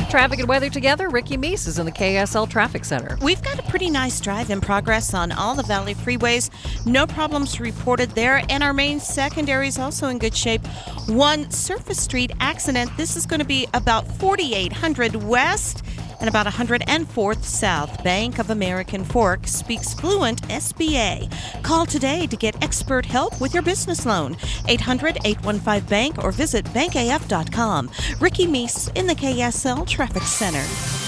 Traffic and weather together. Ricky Meese is in the KSL Traffic Center. We've got a pretty nice drive in progress on all the Valley freeways. No problems reported there, and our main secondary is also in good shape. One Surface Street accident. This is going to be about 4800 west and about 104th south. Bank of American Fork speaks fluent SBA. Call today to get expert help with your business loan. 800-815-BANK or visit bankaf.com. Ricky Meese in the KSL Traffic Center.